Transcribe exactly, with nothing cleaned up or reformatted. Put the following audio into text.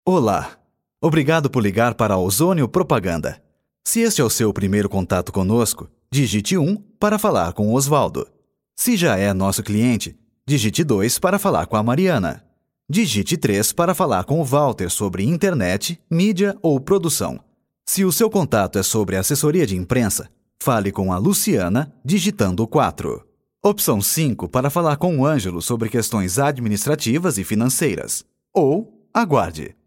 Olá! Obrigado por ligar para a Ozônio Propaganda. Se este é o seu primeiro contato conosco, digite um para falar com o Osvaldo. Se já é nosso cliente, digite dois para falar com a Mariana. Digite três para falar com o Walter sobre internet, mídia ou produção. Se o seu contato é sobre assessoria de imprensa, fale com a Luciana, digitando quatro. Opção cinco para falar com o Ângelo sobre questões administrativas e financeiras. Ou aguarde.